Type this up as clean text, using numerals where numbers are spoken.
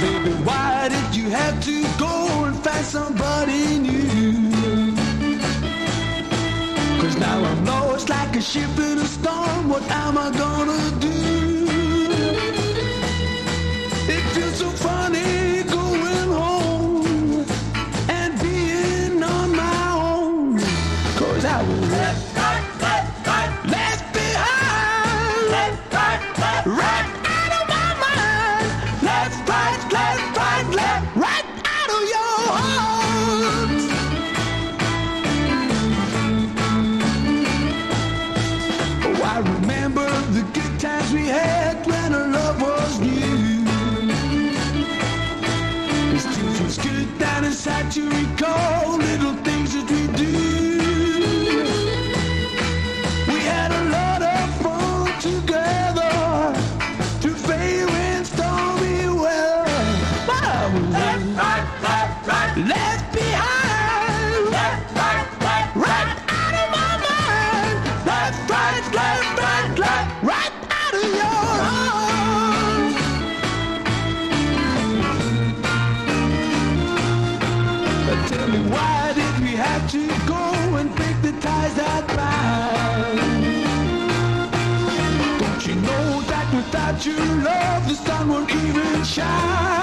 Baby, why did you have to go and find somebody new? 'Cause now I'm lost like a ship in a storm. What am I gonna do? It feels so funny going home and being on my own. 'Cause I was left behind, right out of my mind. Left, right out of your heart. Oh, I remember the good times we had when our love was new. It still feels good down inside to recall little things that we do. We had a lot of fun together through fair and stormy weather. But I was left behind, right out of my mind. Left, right out of your heart. But tell me, why did we have to go and break the ties that bind? Don't you know that without your love the sun won't even shine?